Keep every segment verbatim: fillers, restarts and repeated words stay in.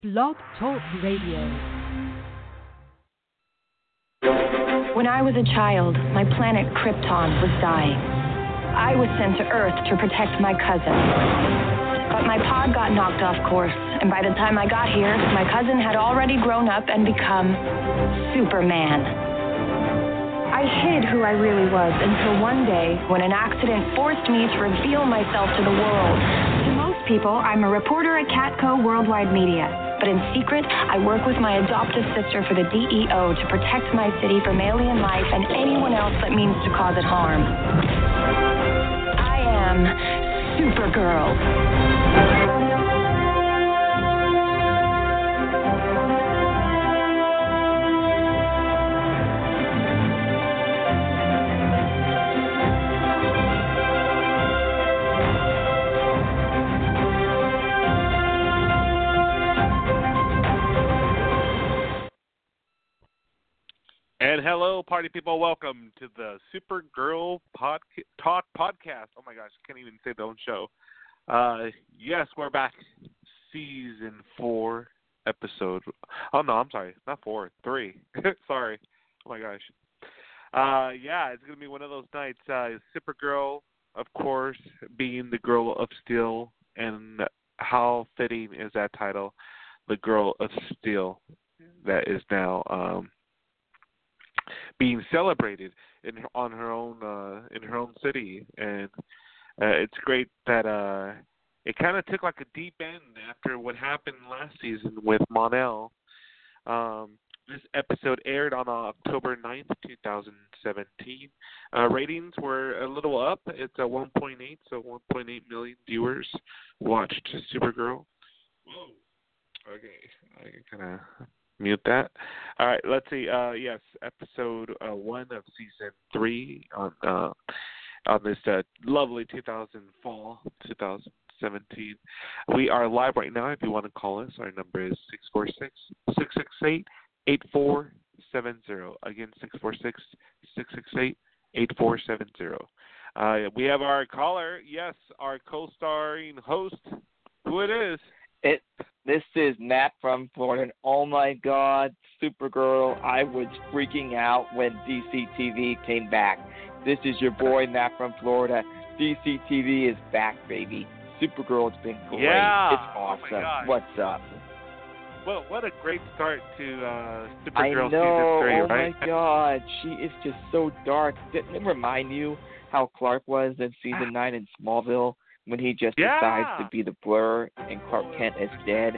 Blog Talk Radio. When I was a child, my planet Krypton was dying. I was sent to Earth to protect my cousin. But my pod got knocked off course, and by the time I got here, my cousin had already grown up and become Superman. I hid who I really was until one day when an accident forced me to reveal myself to the world. To most people, I'm a reporter at Catco Worldwide Media. But in secret, I work with my adoptive sister for the D E O to protect my city from alien life and anyone else that means to cause it harm. I am Supergirl. And hello, party people. Welcome to the Supergirl pod- Talk podcast. Oh, my gosh. I can't even say the own show. Uh, yes, we're back. Season four episode. Oh, no, I'm sorry. Not four. Three. Sorry. Oh, my gosh. Uh, yeah, it's going to be one of those nights. Uh, Supergirl, of course, being the Girl of Steel. And how fitting is that title? The Girl of Steel. That is now... Um, being celebrated in on her own uh, in her own city, and uh, it's great that uh, it kind of took like a deep end after what happened last season with Mon-El. Um, this episode aired on October ninth, twenty seventeen. Uh, ratings were a little up. It's a one point eight, so one point eight million viewers watched Supergirl. Whoa. Okay, I kind of mute that. All right, let's see. Uh, yes, episode uh, one of season three on uh, on this uh, lovely two thousand fall twenty seventeen. We are live right now. If you want to call us, our number is six four six, six six eight, eight four seven zero. Again, six four six, six six eight, eight four seven zero. Uh, we have our caller. Yes, our co-starring host. Who it is? It. This is Matt from Florida. And oh my God, Supergirl! I was freaking out when D C T V came back. This is your boy Matt from Florida. D C T V is back, baby. Supergirl's been great. Yeah. It's awesome. Oh What's up? Well, what a great start to uh, I Supergirl know. season three, oh right? my God, she is just so dark. Didn't it remind you how Clark was in season nine in Smallville? When he just Yeah. decides to be the Blur and Clark Kent is dead.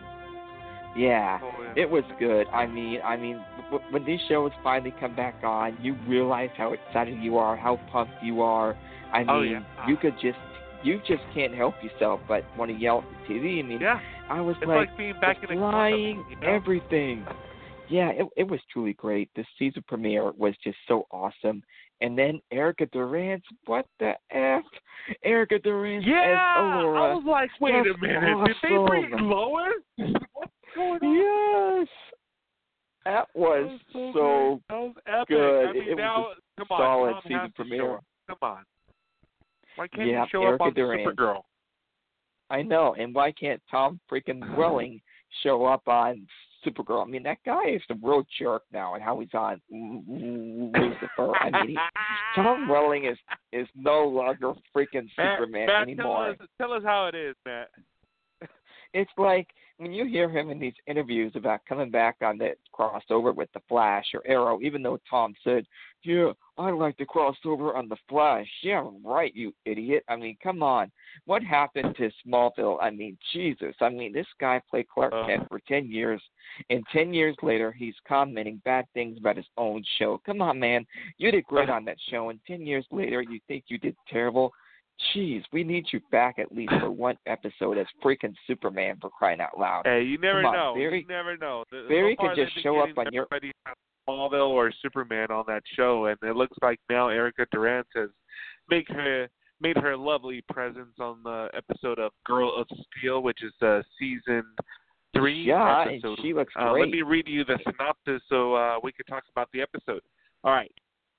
Yeah, it was good. I mean, I mean, w- when these shows finally come back on, you realize how excited you are, how pumped you are. I mean, Oh, yeah. you could just, you just can't help yourself but want to yell at the T V. I mean, Yeah. I was It's like, like being back the in a flying, club, you know? everything. Yeah, it it was truly great. The season premiere was just so awesome. And then Erica Durance, what the F? Erica Durance Yeah, as Aurora. I was like, wait That's a minute, did they bring awesome. Lois? What's going on? Yes. That was, That was so, so great. That was epic. good. I mean, It was now, a come on, solid Tom season has to premiere. show up. Come on. Why can't Yeah, he show Erica up on Durance. Supergirl? I know. And why can't Tom freaking Welling show up on Supergirl? I mean, that guy is a real jerk now, and how he's on Lucifer. I mean, he, Tom Welling is is no longer freaking Matt, Superman Matt, anymore. Tell us, tell us how it is, Matt. It's like when you hear him in these interviews about coming back on that crossover with the Flash or Arrow, even though Tom said, "Yeah, I like to cross over on the Flash." Yeah, right, you idiot. I mean, come on. What happened to Smallville? I mean, Jesus. I mean, this guy played Clark Uh. Kent for ten years, and ten years later, he's commenting bad things about his own show. Come on, man. You did great on that show, and ten years later, you think you did terrible? Jeez, we need you back at least for one episode as freaking Superman, for crying out loud. Hey, you never Come on, know. Barry, you never know. The, Barry so far, could just they've been show up getting on your... everybody from Smallville or Superman on that show, and it looks like now Erica Durance has made her made her lovely presence on the episode of Girl of Steel, which is uh, season three Yeah, episode. and she looks uh, great. Let me read you the synopsis so uh, we can talk about the episode. All right.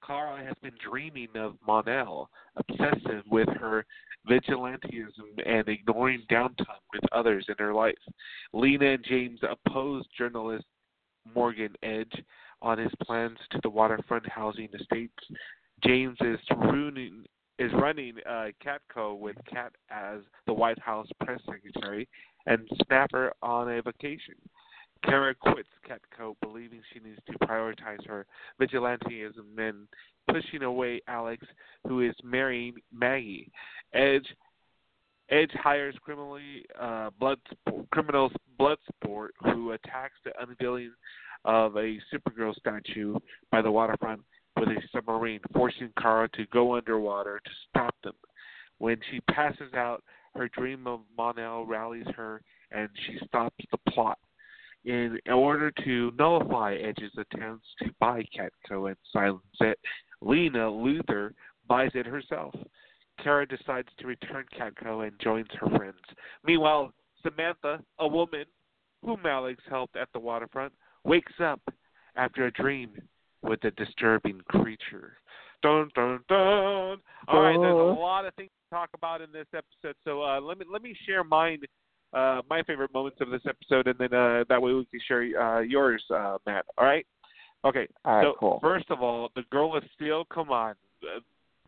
Kara has been dreaming of Mon-El, obsessive with her vigilantism and ignoring downtime with others in her life. Lena and James oppose journalist Morgan Edge on his plans to the waterfront housing estates. James is ruining is running uh, Catco with Cat as the White House press secretary and Snapper on a vacation. Kara quits Catco, believing she needs to prioritize her vigilantism and pushing away Alex, who is marrying Maggie. Edge Edge hires criminally uh, blood criminals Bloodsport, who attacks the unveiling of a Supergirl statue by the waterfront with a submarine, forcing Kara to go underwater to stop them. When she passes out, her dream of Mon-El rallies her, and she stops the plot. In order to nullify Edge's attempts to buy Catco and silence it, Lena Luthor buys it herself. Kara decides to return Catco and joins her friends. Meanwhile, Samantha, a woman whom Alex helped at the waterfront, wakes up after a dream with a disturbing creature. Dun dun dun. All right, there's a lot of things to talk about in this episode, so uh, let me let me share mine. Uh, my favorite moments of this episode, and then uh, that way we can share uh, yours, uh, Matt. All right? Okay. All right, so cool. First of all, the Girl of Steel. Come on. Uh,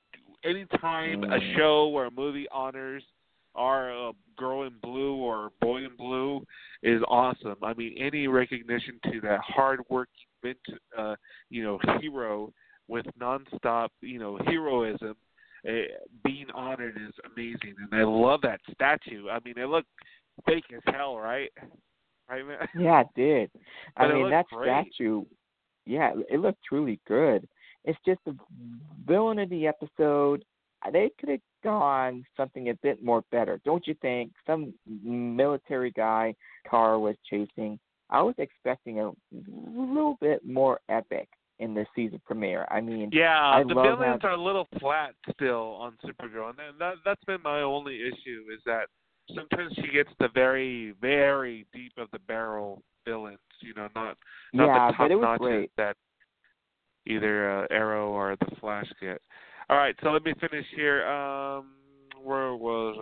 anytime mm. a show or a movie honors our uh, Girl in Blue or Boy in Blue is awesome. I mean, any recognition to that hard-working, uh, you know, hero with nonstop, you know, heroism uh, being honored is amazing, and I love that statue. I mean, it looked fake as hell, right? Right, man? Yeah, it did. I But mean, that great. statue, yeah, it looked truly good. It's just the villain of the episode, they could have gone something a bit more better, don't you think? Some military guy Kara was chasing. I was expecting a little bit more epic in the season premiere. I mean, yeah, I the love villains how... are a little flat still on Supergirl, and that, that's been my only issue is that sometimes she gets the very, very deep of the barrel villains, you know, not not yeah, the top but it was notches great. that either uh, Arrow or the Flash get. All right, so let me finish here. Um, where was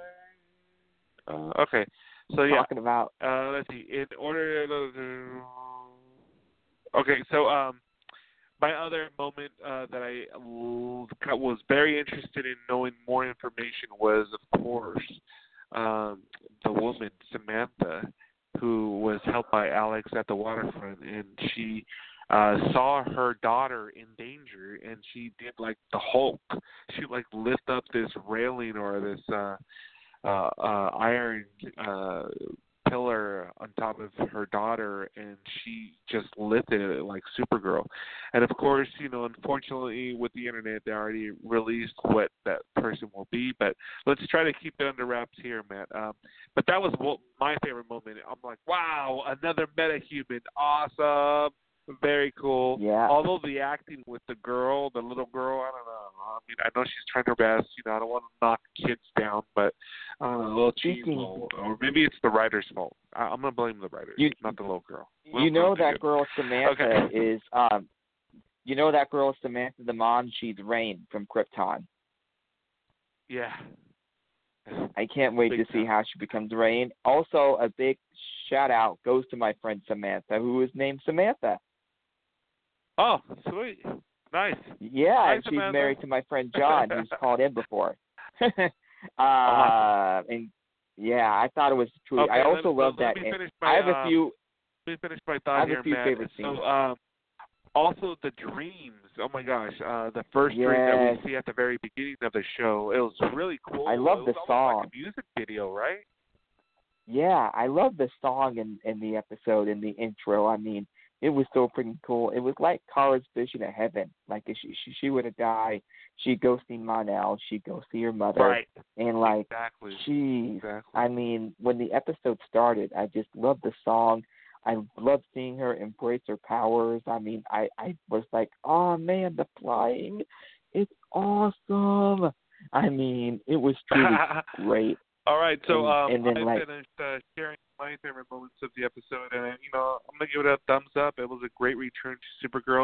I? Uh, okay, so yeah. Talking about... Uh, let's see. In order to... Okay, so um, my other moment uh, that I was very interested in knowing more information was, of course, um, the woman, Samantha, who was helped by Alex at the waterfront, and she uh, saw her daughter in danger, and she did like the Hulk. She like lift up this railing or this uh, uh, uh, iron uh, pillar on top of her daughter, and she just lifted it like Supergirl. And of course, you know, unfortunately with the internet, they already released what that person will be, but let's try to keep it under wraps here, Matt. Um, but that was my favorite moment. I'm like, wow, another metahuman, awesome. Very cool. Yeah. Although the acting with the girl, the little girl, I don't know. I mean, I know she's trying her best. You know, I don't want to knock kids down, but I don't know, a little cheap, or maybe it's the writer's fault. I, I'm gonna blame the writers, you, not the little girl. Little you know girl that girl Samantha okay. is. Um, you know that girl Samantha, the mom. She's Rain from Krypton. Yeah. I can't wait big to see time. how she becomes Rain. Also, a big shout out goes to my friend Samantha, who is named Samantha. Oh, sweet. Nice. Yeah, Hi, and she's Samantha. married to my friend John, who's called in before. uh, awesome. And yeah, I thought it was truly. Okay, I also let, love let that. Me finish my, I have a um, few. Let me finish my thought I have here, a few Matt. favorite scenes. So, um, also the dreams. Oh my gosh, uh, the first yes. dream that we see at the very beginning of the show. It was really cool. I love it the was song. Like a music video, right? Yeah, I love the song in, in the episode, in the intro. I mean, it was so freaking cool. It was like Kara's vision of heaven. Like if she she, she would have died, she'd go see Mon-El, she'd go see her mother, right? And like, exactly. Geez, exactly. I mean, when the episode started, I just loved the song. I loved seeing her embrace her powers. I mean, I I was like, oh man, the flying, it's awesome. I mean, it was truly great. All right, so um, and, and then, I like, finished uh, sharing my favorite moments of the episode, and you know, I'm gonna give it a thumbs up. It was a great return to Supergirl.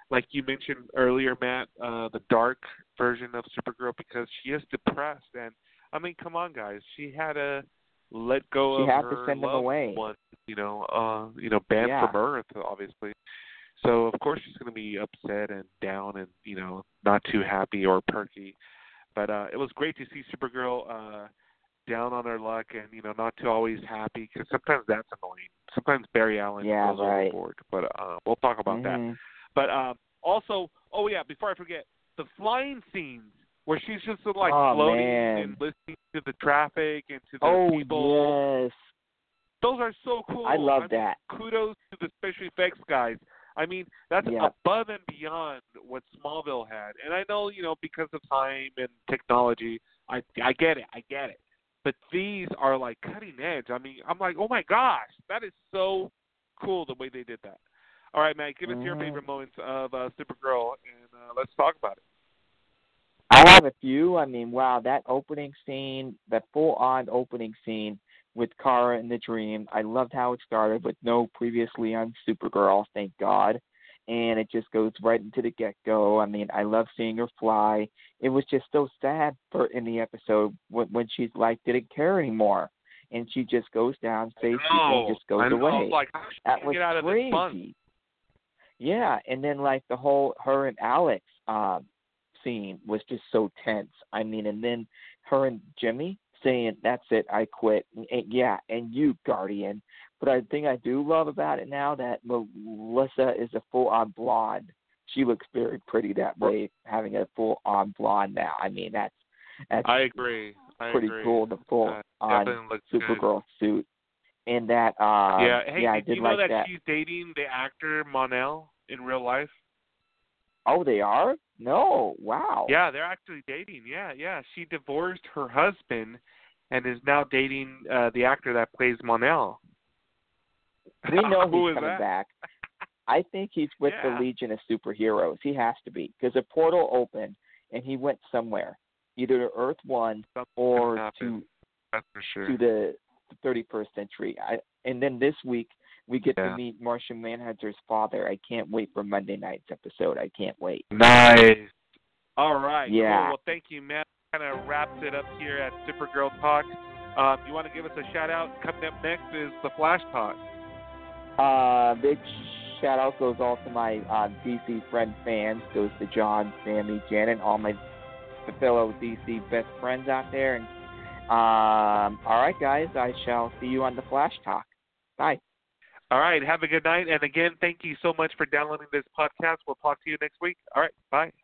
like you mentioned earlier, Matt, uh, the dark version of Supergirl because she is depressed. And, I mean, come on, guys. She had to let go She of had her to send them loved away. one, you know, uh, you know, banned Yeah. from Earth, obviously. So, of course, she's going to be upset and down and, you know, not too happy or perky. But uh, it was great to see Supergirl uh, down on her luck and, you know, not too always happy because sometimes that's annoying. Sometimes Barry Allen Yeah, goes right. overboard. But uh, we'll talk about mm-hmm. that. But um, also, oh, yeah, before I forget, the flying scenes where she's just sort of like Oh, floating man. and listening to the traffic and to the Oh, people. yes. Those are so cool. I love I mean, that. Kudos to the special effects guys. I mean, that's Yeah. above and beyond what Smallville had. And I know, you know, because of time and technology, I I get it. I get it. But these are like cutting edge. I mean, I'm like, oh my gosh, that is so cool the way they did that. All right, Matt, give us mm-hmm. your favorite moments of uh, Supergirl, and uh, let's talk about it. I have a few. I mean, wow, that opening scene, that full-on opening scene with Kara in the dream, I loved how it started with no previously on Supergirl, thank God. And it just goes right into the get-go. I mean, I love seeing her fly. It was just so sad for in the episode when, when she's like, didn't care anymore. And she just goes down, saves people, and just goes I know. away. Like, how she that can was get out crazy. Of this fun? Yeah, and then like the whole her and Alex um, scene was just so tense. I mean, and then her and Jimmy saying, "That's it, I quit." And, and, yeah, and you, Guardian. But I think I do love about it now that Melissa is a full-on blonde. She looks very pretty that way, having a full-on blonde now. I mean, that's that's I agree. I pretty agree. cool. The full-on uh, Supergirl suit. And that, uh, yeah, hey, yeah, I did did you know like that, that she's dating the actor Mon-El in real life? Oh, they are? No, wow. Yeah, they're actually dating. Yeah, yeah. She divorced her husband and is now dating uh, the actor that plays Mon-El. We know Who he's is coming that? back. I think he's with Yeah. the Legion of Superheroes. He has to be because a portal opened and he went somewhere, either to Earth One Something or happened. to That's for sure. to the thirty-first century. I, and then this week we get Yeah. to meet Martian Manhunter's father. I can't wait for Monday night's episode. I can't wait. Nice. All right. Yeah. Cool. Well, thank you, Matt. Kind of wraps it up here at Supergirl Talk. Um, you want to give us a shout out? Coming up next is the Flash Talk. Uh, big shout out goes all to my uh, D C friend fans. Goes to John, Sammy, Janet, all my fellow D C best friends out there. And um, all right, guys, I shall see you on the Flash Talk. Bye. All right. Have a good night. And again, thank you so much for downloading this podcast. We'll talk to you next week. All right. Bye.